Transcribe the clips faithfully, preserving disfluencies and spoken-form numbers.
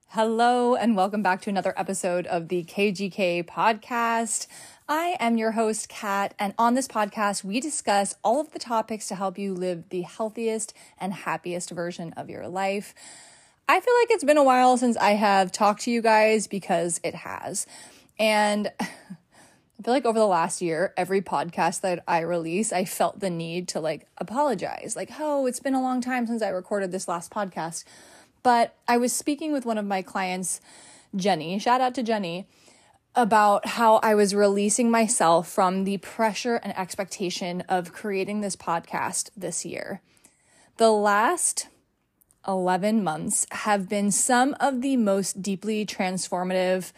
Hello, and welcome back to another episode of the K G K podcast. I am your host, Kat, and on this podcast, we discuss all of the topics to help you live the healthiest and happiest version of your life. I feel like it's been a while since I have talked to you guys because it has. And I feel like over the last year, every podcast that I release, I felt the need to like apologize. Like, oh, it's been a long time since I recorded this last podcast. But I was speaking with one of my clients, Jenny, shout out to Jenny, about how I was releasing myself from the pressure and expectation of creating this podcast this year. The last eleven months have been some of the most deeply transformative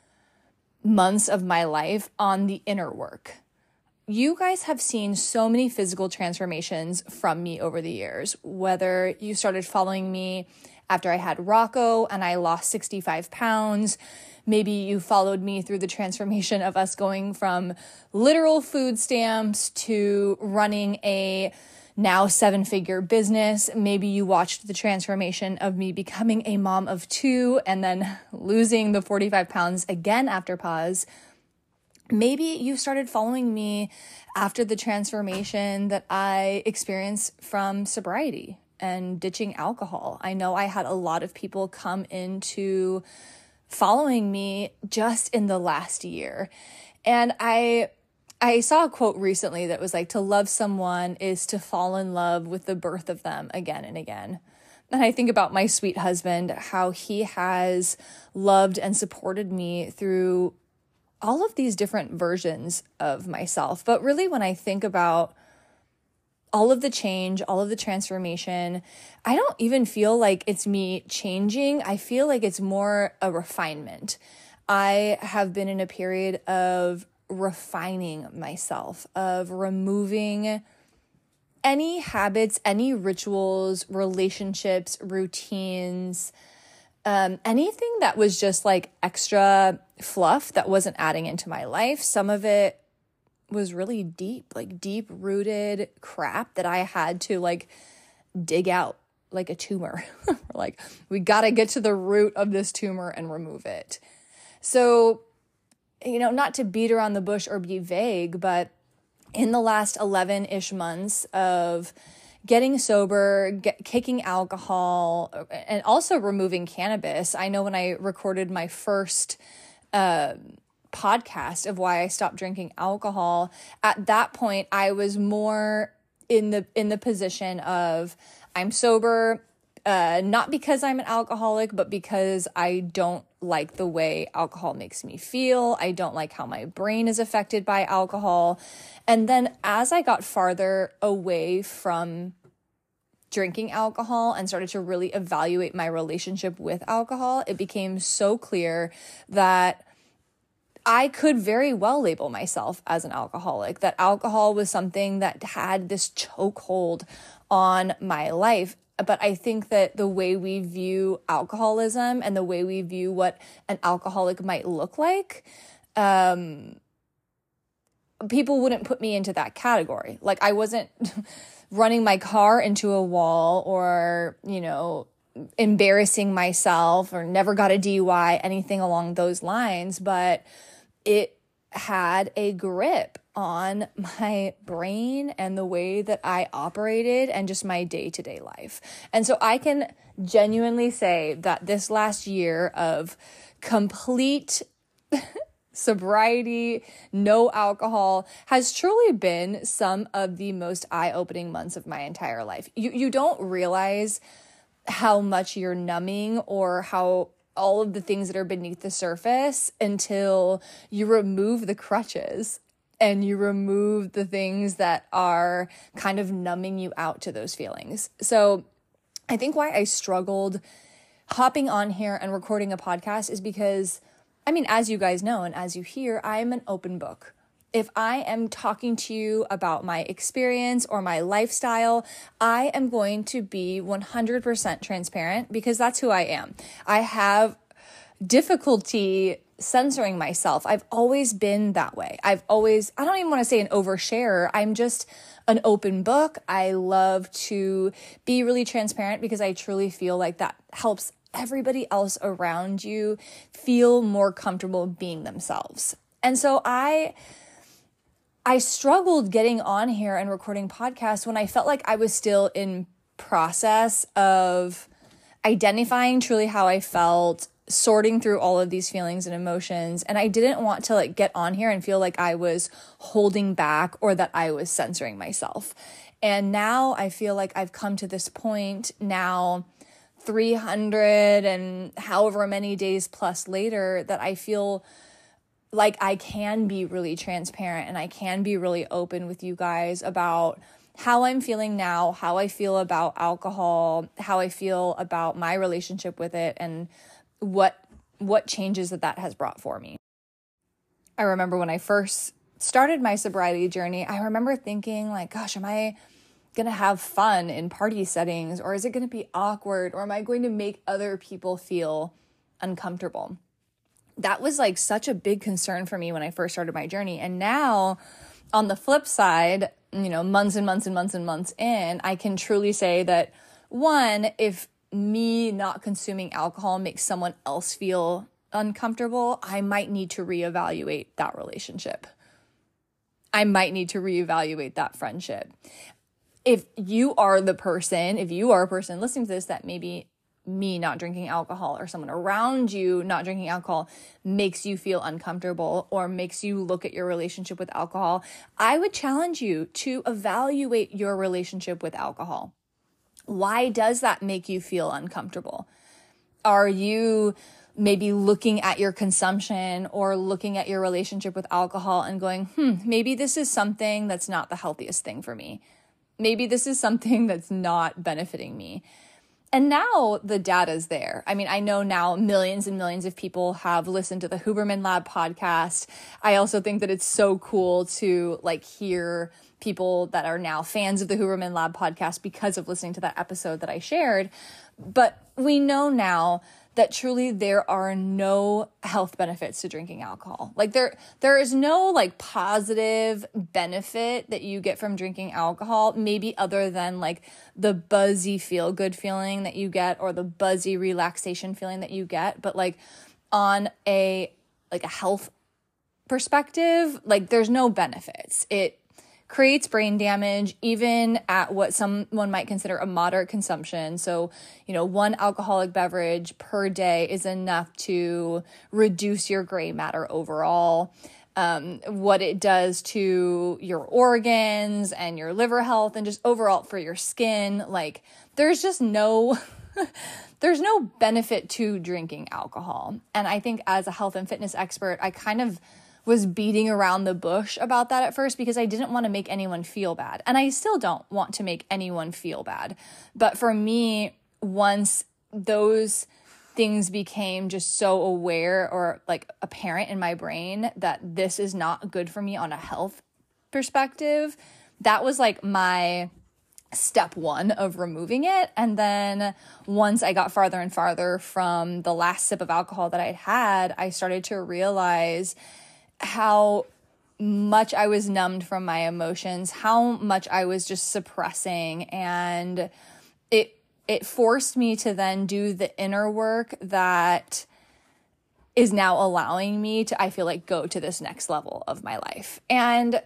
months of my life on the inner work. You guys have seen so many physical transformations from me over the years, whether you started following me after I had Rocco and I lost sixty-five pounds. Maybe you followed me through the transformation of us going from literal food stamps to running a now seven-figure business. Maybe you watched the transformation of me becoming a mom of two and then losing the forty-five pounds again after pause. Maybe you started following me after the transformation that I experienced from sobriety and ditching alcohol. I know I had a lot of people come into following me just in the last year. And I I saw a quote recently that was like, to love someone is to fall in love with the birth of them again and again. And I think about my sweet husband, how he has loved and supported me through all of these different versions of myself. But really, when I think about all of the change, all of the transformation, I don't even feel like it's me changing. I feel like it's more a refinement. I have been in a period of refining myself, of removing any habits, any rituals, relationships, routines, um, anything that was just like extra fluff that wasn't adding into my life. Some of it was really deep, like deep rooted crap that I had to like dig out like a tumor. Like, we got to get to the root of this tumor and remove it. So, you know, not to beat around the bush or be vague, but in the last eleven-ish months of getting sober, get, kicking alcohol, and also removing cannabis. I know when I recorded my first uh, podcast of why I stopped drinking alcohol, at that point I was more in the in the position of I'm sober, uh, not because I'm an alcoholic, but because I don't like the way alcohol makes me feel. I don't like how my brain is affected by alcohol. And then as I got farther away from drinking alcohol and started to really evaluate my relationship with alcohol, it became so clear that I could very well label myself as an alcoholic, that alcohol was something that had this chokehold on my life. But I think that the way we view alcoholism and the way we view what an alcoholic might look like, um, people wouldn't put me into that category. Like, I wasn't running my car into a wall or, you know, embarrassing myself or never got a D U I, anything along those lines. But it had a grip on my brain and the way that I operated and just my day-to-day life. And so I can genuinely say that this last year of complete sobriety, no alcohol, has truly been some of the most eye-opening months of my entire life. You you don't realize how much you're numbing or how all of the things that are beneath the surface until you remove the crutches and you remove the things that are kind of numbing you out to those feelings. So I think why I struggled hopping on here and recording a podcast is because, I mean, as you guys know, and as you hear, I'm an open book. If I am talking to you about my experience or my lifestyle, I am going to be one hundred percent transparent because that's who I am. I have difficulty censoring myself. I've always been that way. I've always, I don't even want to say an oversharer. I'm just an open book. I love to be really transparent because I truly feel like that helps everybody else around you feel more comfortable being themselves. And so I I struggled getting on here and recording podcasts when I felt like I was still in process of identifying truly how I felt, sorting through all of these feelings and emotions. And I didn't want to like get on here and feel like I was holding back or that I was censoring myself. And now I feel like I've come to this point now, three hundred and however many days plus later, that I feel like I can be really transparent and I can be really open with you guys about how I'm feeling now, how I feel about alcohol, how I feel about my relationship with it, and what what changes that that has brought for me. I remember when I first started my sobriety journey, I remember thinking like, gosh, am I going to have fun in party settings, or is it going to be awkward, or am I going to make other people feel uncomfortable? That was like such a big concern for me when I first started my journey. And now on the flip side, you know, months and months and months and months in, I can truly say that one, if me not consuming alcohol makes someone else feel uncomfortable, I might need to reevaluate that relationship. I might need to reevaluate that friendship. If you are the person, if you are a person listening to this that maybe me not drinking alcohol or someone around you not drinking alcohol makes you feel uncomfortable or makes you look at your relationship with alcohol, I would challenge you to evaluate your relationship with alcohol. Why does that make you feel uncomfortable? Are you maybe looking at your consumption or looking at your relationship with alcohol and going, hmm, maybe this is something that's not the healthiest thing for me. Maybe this is something that's not benefiting me. And now the data is there. I mean, I know now millions and millions of people have listened to the Huberman Lab podcast. I also think that it's so cool to like hear people that are now fans of the Huberman Lab podcast because of listening to that episode that I shared. But we know now that truly there are no health benefits to drinking alcohol. Like there, there is no like positive benefit that you get from drinking alcohol, maybe other than like the buzzy feel good feeling that you get or the buzzy relaxation feeling that you get. But like on a, like a health perspective, like there's no benefits. It creates brain damage, even at what someone might consider a moderate consumption. So, you know, one alcoholic beverage per day is enough to reduce your gray matter overall. Um, what it does to your organs and your liver health and just overall for your skin, like there's just no... There's no benefit to drinking alcohol. And I think as a health and fitness expert, I kind of was beating around the bush about that at first because I didn't want to make anyone feel bad. And I still don't want to make anyone feel bad. But for me, once those things became just so aware or like apparent in my brain that this is not good for me on a health perspective, that was like my step one of removing it. And then once I got farther and farther from the last sip of alcohol that I'd had, I started to realize how much I was numbed from my emotions, how much I was just suppressing. And it it forced me to then do the inner work that is now allowing me to, I feel like, go to this next level of my life. And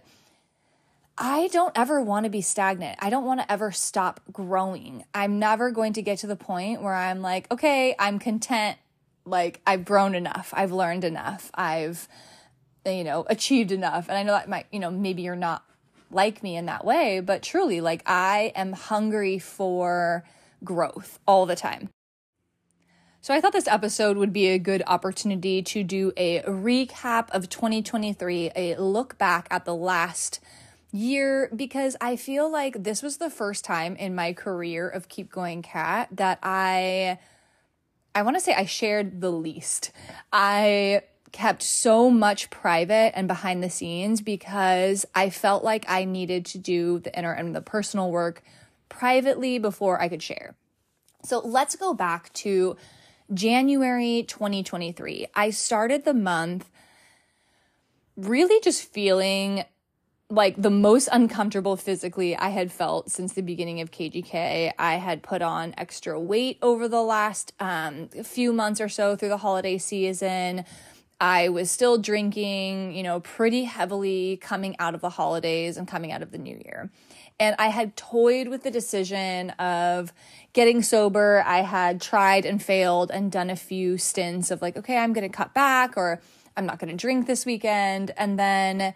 I don't ever want to be stagnant. I don't want to ever stop growing. I'm never going to get to the point where I'm like, okay, I'm content. Like I've grown enough. I've learned enough. I've, you know, achieved enough. And I know that might, you know, maybe you're not like me in that way, but truly, like I am hungry for growth all the time. So I thought this episode would be a good opportunity to do a recap of twenty twenty-three, a look back at the last year, because I feel like this was the first time in my career of Keep Going Kat that I, I want to say I shared the least. I kept so much private and behind the scenes because I felt like I needed to do the inner and the personal work privately before I could share. So let's go back to January twenty twenty-three. I started the month really just feeling like the most uncomfortable physically I had felt since the beginning of K G K. I had put on extra weight over the last um, few months or so through the holiday season. I was still drinking, you know, pretty heavily coming out of the holidays and coming out of the new year. And I had toyed with the decision of getting sober. I had tried and failed and done a few stints of like, okay, I'm going to cut back, or I'm not going to drink this weekend. And then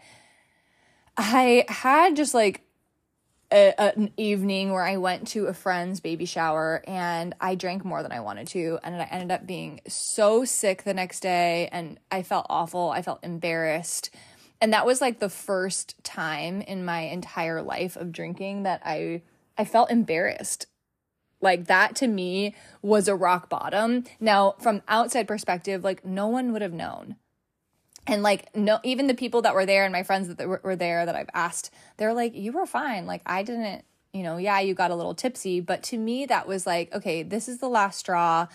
I had just like a, a, an evening where I went to a friend's baby shower and I drank more than I wanted to. And I ended up being so sick the next day and I felt awful. I felt embarrassed. And that was like the first time in my entire life of drinking that I I felt embarrassed. Like that to me was a rock bottom. Now, from outside perspective, like no one would have known. And like, no, even the people that were there and my friends that were there that I've asked, they're like, you were fine. Like I didn't, you know, yeah, you got a little tipsy. But to me, that was like, okay, this is the last straw.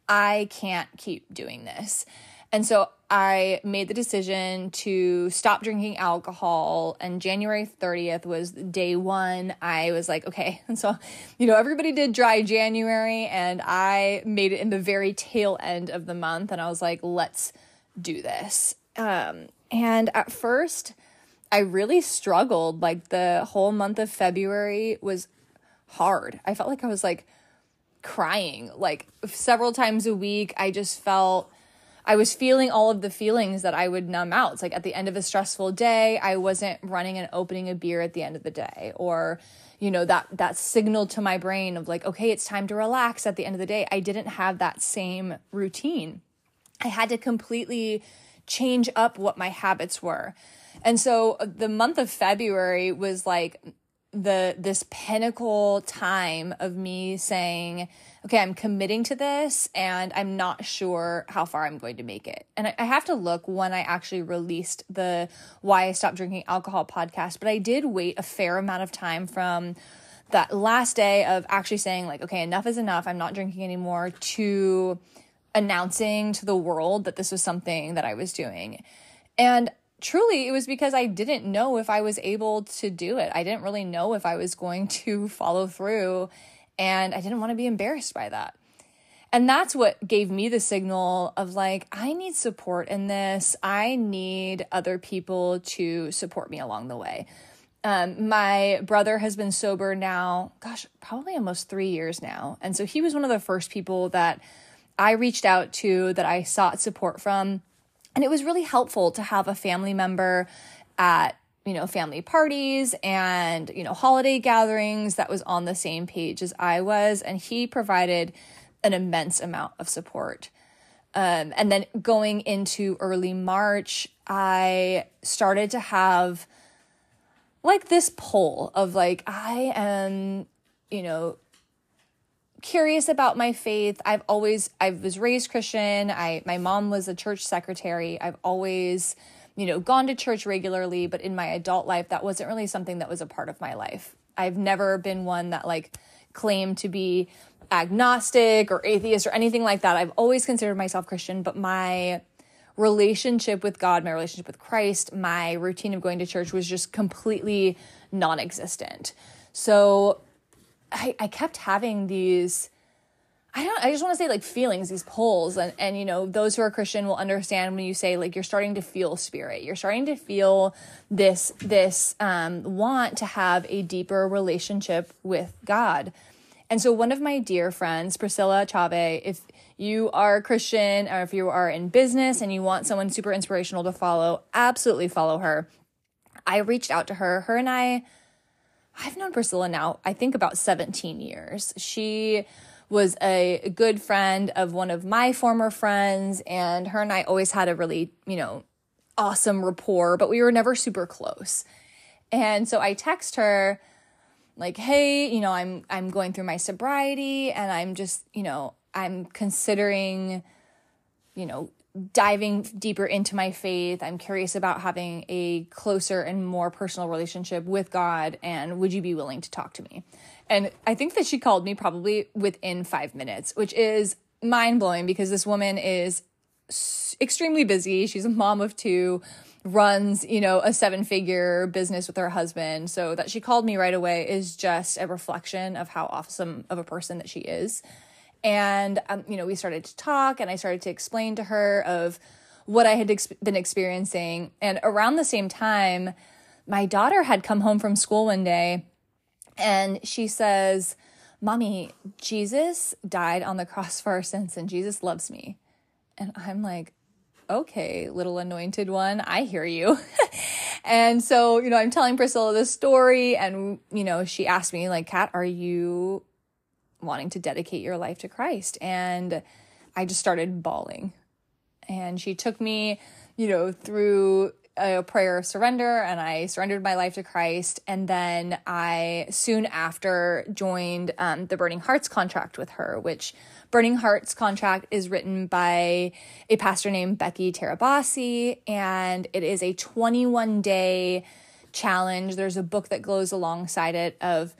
I can't keep doing this. And so I made the decision to stop drinking alcohol, and January thirtieth was day one. I was like, okay. And so, you know, everybody did dry January and I made it in the very tail end of the month. And I was like, let's do this. Um, and at first I really struggled. Like the whole month of February was hard. I felt like I was like crying, like several times a week. I just felt, I was feeling all of the feelings that I would numb out. It's like at the end of a stressful day, I wasn't running and opening a beer at the end of the day, or, you know, that, that signal to my brain of like, okay, it's time to relax at the end of the day. I didn't have that same routine. I had to completely change up what my habits were. And so the month of February was like the this pinnacle time of me saying, okay, I'm committing to this and I'm not sure how far I'm going to make it. And I, I have to look when I actually released the Why I Stopped Drinking Alcohol podcast, but I did wait a fair amount of time from that last day of actually saying like, okay, enough is enough. I'm not drinking anymore, to announcing to the world that this was something that I was doing. And truly, it was because I didn't know if I was able to do it. I didn't really know if I was going to follow through, and I didn't want to be embarrassed by that. And that's what gave me the signal of like, I need support in this. I need other people to support me along the way. Um, my brother has been sober now, gosh, probably almost three years now. And so he was one of the first people that I reached out to, that I sought support from. And it was really helpful to have a family member at, you know, family parties and, you know, holiday gatherings that was on the same page as I was. And he provided an immense amount of support. Um, and then going into early March, I started to have like this pull of like, I am, you know, curious about my faith. I've always, I was raised Christian. I, my mom was a church secretary. I've always, you know, gone to church regularly, but in my adult life, that wasn't really something that was a part of my life. I've never been one that like claimed to be agnostic or atheist or anything like that. I've always considered myself Christian, but my relationship with God, my relationship with Christ, my routine of going to church was just completely non-existent. So I, I kept having these, I don't, I just want to say like feelings, these pulls. And, and, you know, those who are Christian will understand when you say like, you're starting to feel spirit. You're starting to feel this, this um, want to have a deeper relationship with God. And so one of my dear friends, Priscilla Chave, if you are Christian or if you are in business and you want someone super inspirational to follow, absolutely follow her. I reached out to her. Her and I, I've known Priscilla now, I think about seventeen years. She was a good friend of one of my former friends, and her and I always had a really, you know, awesome rapport, but we were never super close. And so I text her like, hey, you know, I'm I'm going through my sobriety and I'm just, you know, I'm considering, you know, diving deeper into my faith. I'm curious about having a closer and more personal relationship with God. And would you be willing to talk to me? And I think that she called me probably within five minutes, which is mind blowing because this woman is extremely busy. She's a mom of two, runs, you know, a seven figure business with her husband. So that she called me right away is just a reflection of how awesome of a person that she is. And, um, you know, we started to talk and I started to explain to her of what I had ex- been experiencing. And around the same time, my daughter had come home from school one day and she says, Mommy, Jesus died on the cross for our sins and Jesus loves me. And I'm like, okay, little anointed one, I hear you. And so, you know, I'm telling Priscilla this story and, you know, she asked me like, Kat, are you wanting to dedicate your life to Christ? And I just started bawling. And she took me, you know, through a prayer of surrender and I surrendered my life to Christ. And then I soon after joined um, the Burning Hearts contract with her, which Burning Hearts contract is written by a pastor named Becky Tarabasi, and it is a twenty-one day challenge. There's a book that goes alongside it of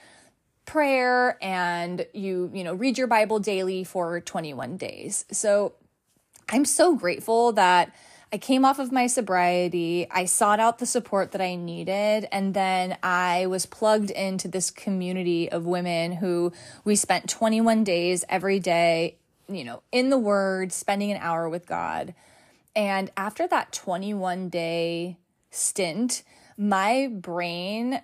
prayer, and you, you know, read your Bible daily for twenty-one days. So I'm so grateful that I came off of my sobriety, I sought out the support that I needed, and then I was plugged into this community of women who we spent twenty-one days every day, you know, in the Word, spending an hour with God. And after that twenty-one day stint, my brain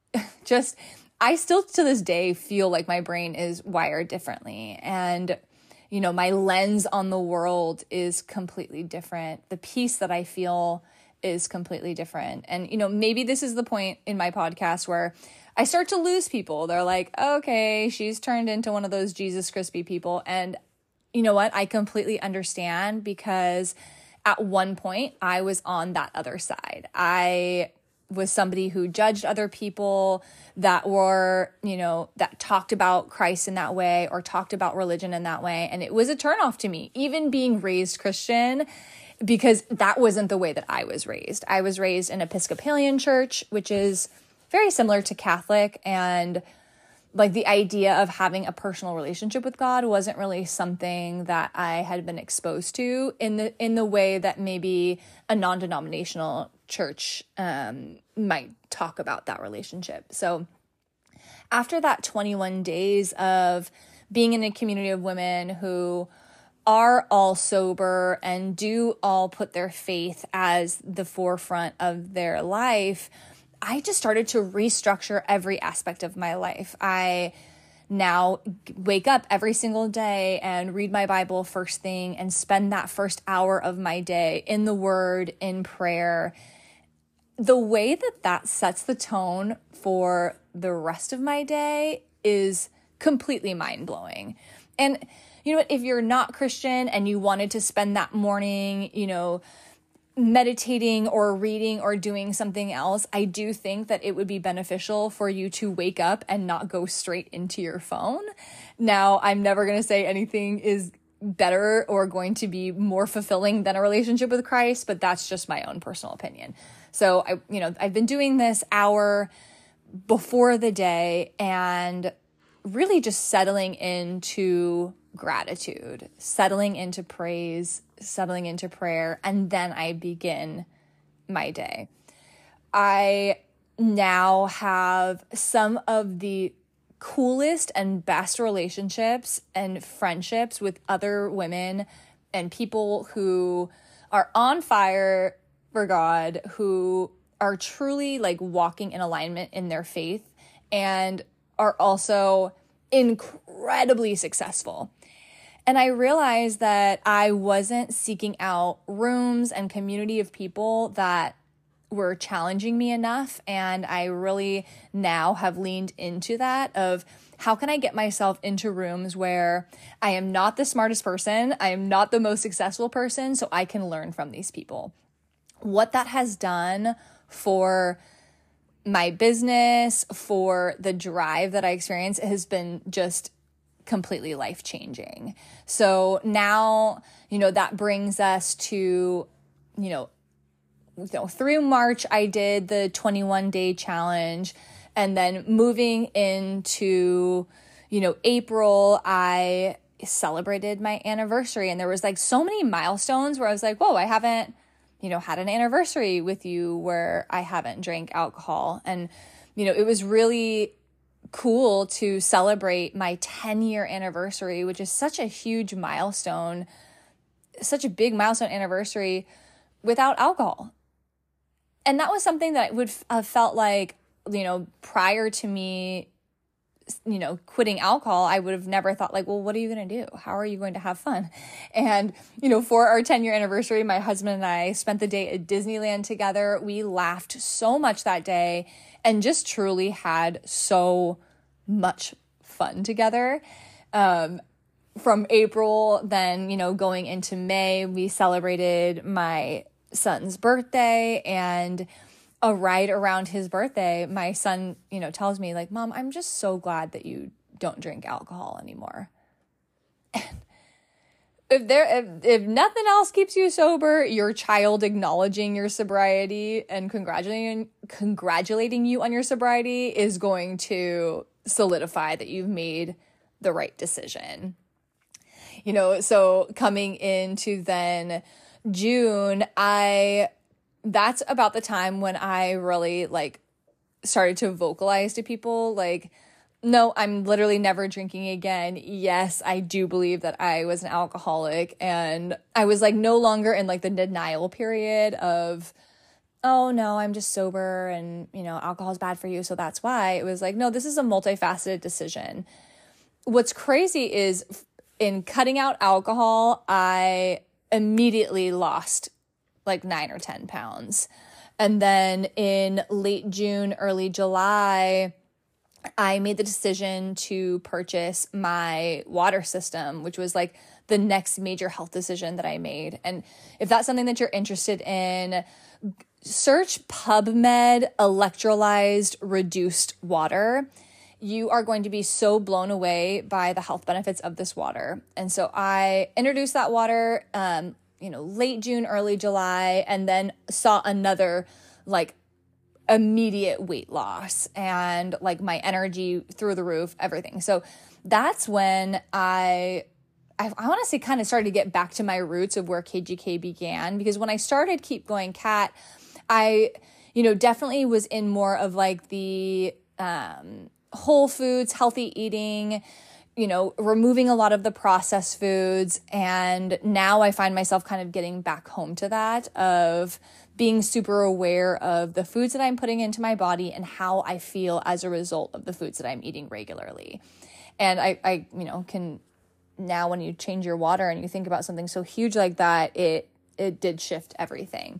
just, I still to this day feel like my brain is wired differently. And you know, my lens on the world is completely different. The peace that I feel is completely different. And, you know, maybe this is the point in my podcast where I start to lose people. They're like, okay, she's turned into one of those Jesus Crispy people. And you know what? I completely understand because at one point I was on that other side. I was somebody who judged other people that were, you know, that talked about Christ in that way or talked about religion in that way. And it was a turnoff to me, even being raised Christian, because that wasn't the way that I was raised. I was raised in Episcopalian church, which is very similar to Catholic. And like the idea of having a personal relationship with God wasn't really something that I had been exposed to in the in the way that maybe a non-denominational church um, might talk about that relationship. So after that twenty-one days of being in a community of women who are all sober and do all put their faith as the forefront of their life, I just started to restructure every aspect of my life. I now wake up every single day and read my Bible first thing and spend that first hour of my day in the Word, in prayer. The way that that sets the tone for the rest of my day is completely mind-blowing. And you know what, if you're not Christian and you wanted to spend that morning, you know, meditating or reading or doing something else, I do think that it would be beneficial for you to wake up and not go straight into your phone. Now, I'm never going to say anything is better or going to be more fulfilling than a relationship with Christ, but that's just my own personal opinion. So I, you know, I've been doing this hour before the day and really just settling into gratitude, settling into praise, settling into prayer, and then I begin my day. I now have some of the coolest and best relationships and friendships with other women and people who are on fire for God, who are truly like walking in alignment in their faith and are also incredibly successful. And I realized that I wasn't seeking out rooms and community of people that were challenging me enough. And I really now have leaned into that of how can I get myself into rooms where I am not the smartest person, I am not the most successful person, so I can learn from these people. What that has done for my business, for the drive that I experience, has been just completely life-changing. So now, you know, that brings us to, you know, you know, through March, I did the twenty-one day challenge, and then moving into, you know, April, I celebrated my anniversary, and there was like so many milestones where I was like, whoa, I haven't, you know, had an anniversary with you where I haven't drank alcohol. And, you know, it was really cool to celebrate my ten year anniversary, which is such a huge milestone, such a big milestone anniversary without alcohol. And that was something that would have felt like, you know, prior to me, you know, quitting alcohol, I would have never thought like, well, what are you going to do? How are you going to have fun? And, you know, for our ten year anniversary, my husband and I spent the day at Disneyland together. We laughed so much that day and just truly had so much fun together. Um, from April, then, you know, going into May, we celebrated my son's birthday, and a right around his birthday, my son, you know, tells me like, Mom, I'm just so glad that you don't drink alcohol anymore. And if there, if, if nothing else keeps you sober, your child acknowledging your sobriety and congratulating, congratulating you on your sobriety is going to solidify that you've made the right decision. You know, so coming into then June, I that's about the time when I really like started to vocalize to people like, no, I'm literally never drinking again. Yes, I do believe that I was an alcoholic, and I was like no longer in like the denial period of, oh no, I'm just sober and, you know, alcohol is bad for you, so that's why. It was like, no, this is a multifaceted decision. What's crazy is in cutting out alcohol, I immediately lost like nine or ten pounds. And then in late June, early July, I made the decision to purchase my water system, which was like the next major health decision that I made. And if that's something that you're interested in, search PubMed electrolyzed reduced water. You are going to be so blown away by the health benefits of this water. And so I introduced that water, um, you know, late June, early July, and then saw another like immediate weight loss and like my energy through the roof, everything. So that's when I, I, I want to say kind of started to get back to my roots of where K G K began, because when I started Keep Going Kat, I, you know, definitely was in more of like the, um, whole foods, healthy eating, you know, removing a lot of the processed foods. And now I find myself kind of getting back home to that of being super aware of the foods that I'm putting into my body and how I feel as a result of the foods that I'm eating regularly. And I, I, you know, can now when you change your water and you think about something so huge like that, it, it did shift everything.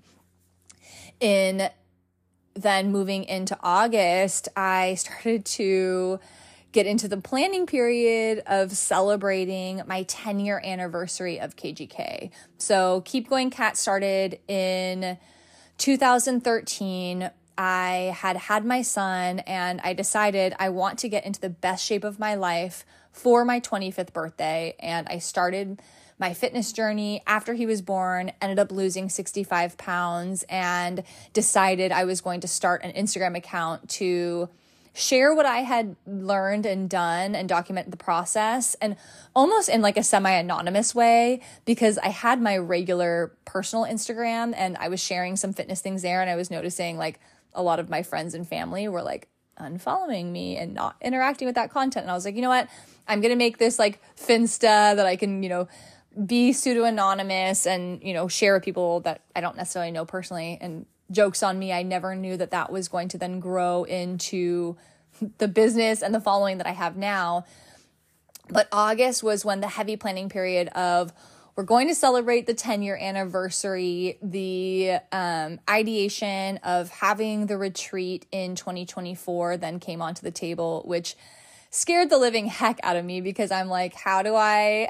In then moving into August, I started to get into the planning period of celebrating my ten year anniversary of K G K. So Keep Going Kat started in two thousand thirteen. I had had my son, and I decided I want to get into the best shape of my life for my twenty-fifth birthday. And I started my fitness journey after he was born, ended up losing sixty-five pounds, and decided I was going to start an Instagram account to share what I had learned and done and document the process, and almost in like a semi-anonymous way, because I had my regular personal Instagram and I was sharing some fitness things there, and I was noticing like a lot of my friends and family were like unfollowing me and not interacting with that content. And I was like, you know what? I'm going to make this like Finsta that I can, you know, be pseudo-anonymous and, you know, share with people that I don't necessarily know personally. And jokes on me, I never knew that that was going to then grow into the business and the following that I have now. But August was when the heavy planning period of we're going to celebrate the ten year anniversary, the um, ideation of having the retreat in twenty twenty-four then came onto the table, which scared the living heck out of me, because I'm like, how do I...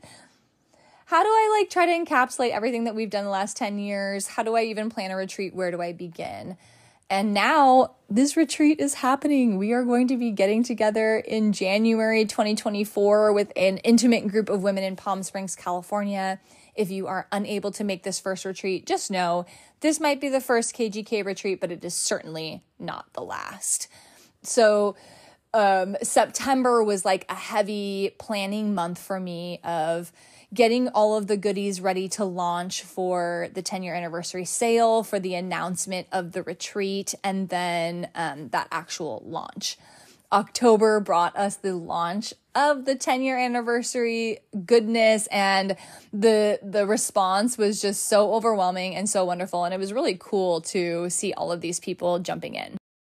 How do I like try to encapsulate everything that we've done the last ten years? How do I even plan a retreat? Where do I begin? And now this retreat is happening. We are going to be getting together in January twenty twenty-four with an intimate group of women in Palm Springs, California. If you are unable to make this first retreat, just know this might be the first K G K retreat, but it is certainly not the last. So um, September was like a heavy planning month for me of getting all of the goodies ready to launch for the ten year anniversary sale, for the announcement of the retreat, and then um, that actual launch. October brought us the launch of the ten year anniversary goodness, and the the response was just so overwhelming and so wonderful, and it was really cool to see all of these people jumping in.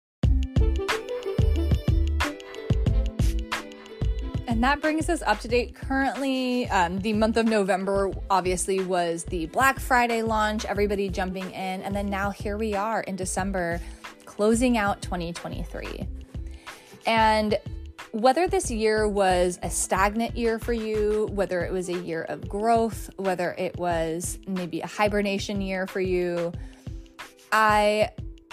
And that brings us up to date. Currently, um, the month of November obviously was the Black Friday launch, everybody jumping in, and then now here we are in December, closing out twenty twenty-three. And whether this year was a stagnant year for you, whether it was a year of growth, whether it was maybe a hibernation year for you, I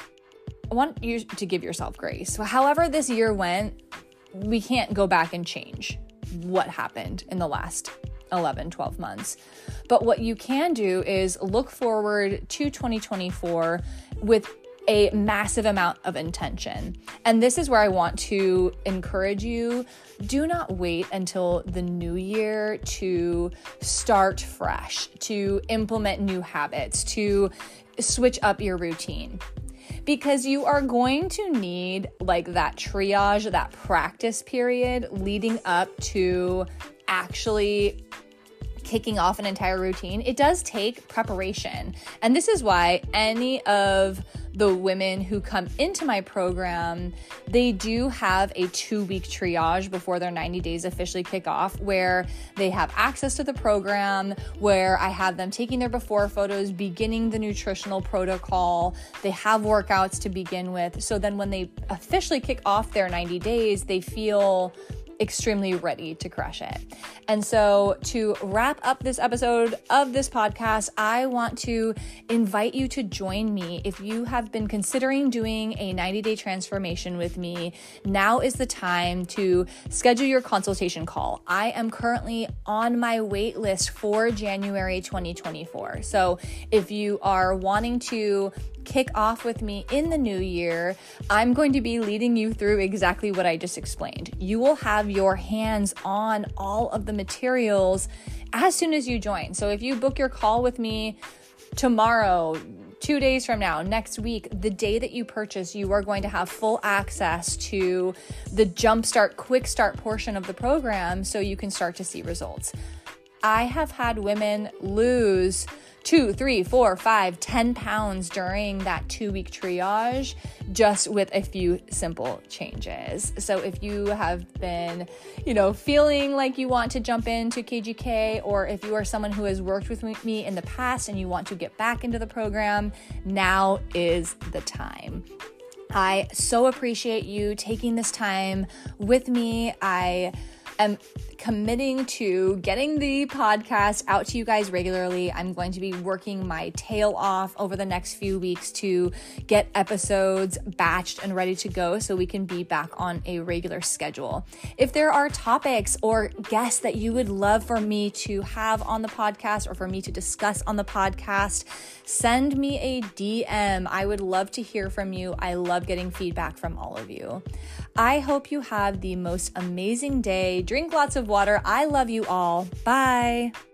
want you to give yourself grace. So however this year went, we can't go back and change what happened in the last eleven, twelve months. But what you can do is look forward to twenty twenty-four with a massive amount of intention. And this is where I want to encourage you. Do not wait until the new year to start fresh, to implement new habits, to switch up your routine. Because you are going to need like that triage, that practice period leading up to actually kicking off an entire routine. It does take preparation. And this is why any of the women who come into my program, they do have a two-week triage before their ninety days officially kick off, where they have access to the program, where I have them taking their before photos, beginning the nutritional protocol. They have workouts to begin with. So then when they officially kick off their ninety days, they feel extremely ready to crush it. And so to wrap up this episode of this podcast, I want to invite you to join me. If you have been considering doing a ninety day transformation with me, now is the time to schedule your consultation call. I am currently on my wait list for January twenty twenty-four. So if you are wanting to kick off with me in the new year, I'm going to be leading you through exactly what I just explained. You will have your hands on all of the materials as soon as you join. So if you book your call with me tomorrow, two days from now, next week, the day that you purchase, you are going to have full access to the Jumpstart Quick Start portion of the program so you can start to see results. I have had women lose two, three, four, five, ten pounds during that two-week triage just with a few simple changes. So if you have been, you know, feeling like you want to jump into K G K, or if you are someone who has worked with me in the past and you want to get back into the program, now is the time. I so appreciate you taking this time with me. I am committing to getting the podcast out to you guys regularly. I'm going to be working my tail off over the next few weeks to get episodes batched and ready to go so we can be back on a regular schedule. If there are topics or guests that you would love for me to have on the podcast or for me to discuss on the podcast, send me a D M. I would love to hear from you. I love getting feedback from all of you. I hope you have the most amazing day. Drink lots of water. I love you all. Bye.